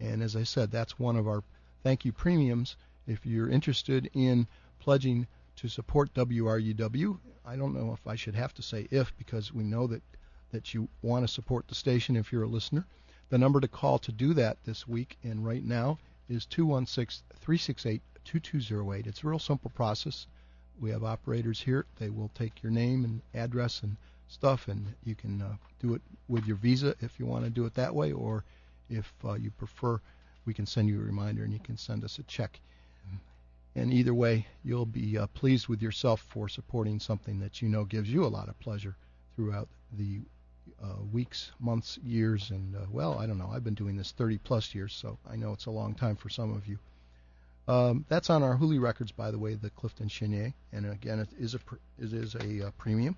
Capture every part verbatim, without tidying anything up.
And as I said, that's one of our thank you premiums. If you're interested in pledging to support W R U W, I don't know if I should have to say if, because we know that, that you want to support the station if you're a listener. The number to call to do that this week and right now is two one six, three six eight, two two zero eight. It's a real simple process. We have operators here. They will take your name and address and stuff, and you can uh, do it with your Visa if you want to do it that way, or if uh, you prefer, we can send you a reminder and you can send us a check. And either way, you'll be uh, pleased with yourself for supporting something that you know gives you a lot of pleasure throughout the uh, weeks, months, years, and, uh, well, I don't know. I've been doing this thirty plus years, so I know it's a long time for some of you. Um, that's on our Huli records, by the way, the Clifton Chenier, and again, it is a, it is a uh, premium.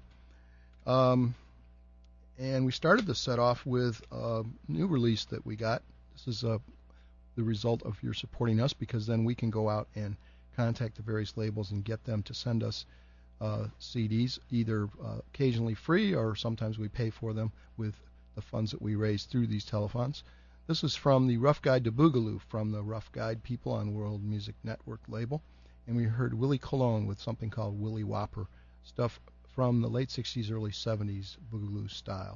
Um, and we started the set off with a new release that we got. This is uh, the result of your supporting us, because then we can go out and contact the various labels and get them to send us uh, C Ds, either uh, occasionally free or sometimes we pay for them with the funds that we raise through these telethons. This is from the Rough Guide to Boogaloo, from the Rough Guide people on World Music Network label. And we heard Willie Colon with something called Willie Whopper, stuff from the late sixties, early seventies Boogaloo style.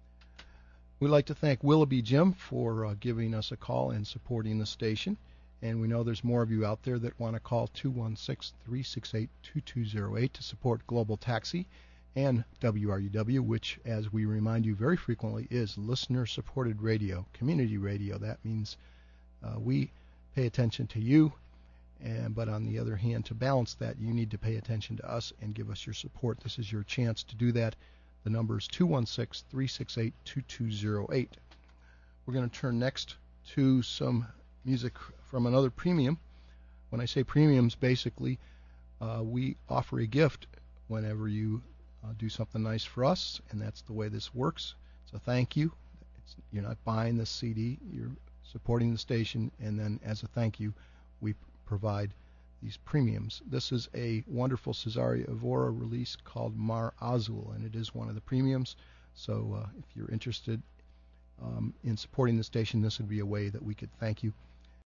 We'd like to thank Willoughby Jim for uh, giving us a call and supporting the station. And we know there's more of you out there that want to call two one six, three six eight, two two zero eight to support Global Taxi and W R U W, which, as we remind you very frequently, is listener-supported radio, community radio. That means uh, we pay attention to you, and but on the other hand, to balance that, you need to pay attention to us and give us your support. This is your chance to do that. The number is two one six, three six eight, two two zero eight. We're going to turn next to some music from another premium. When I say premiums, basically, uh, we offer a gift whenever you uh, do something nice for us, and that's the way this works. It's a thank you. It's, you're not buying this C D, you're supporting the station, and then as a thank you, we provide these premiums. This is a wonderful Cesaria Evora release called Mar Azul, and it is one of the premiums. So uh, if you're interested um, in supporting the station, this would be a way that we could thank you.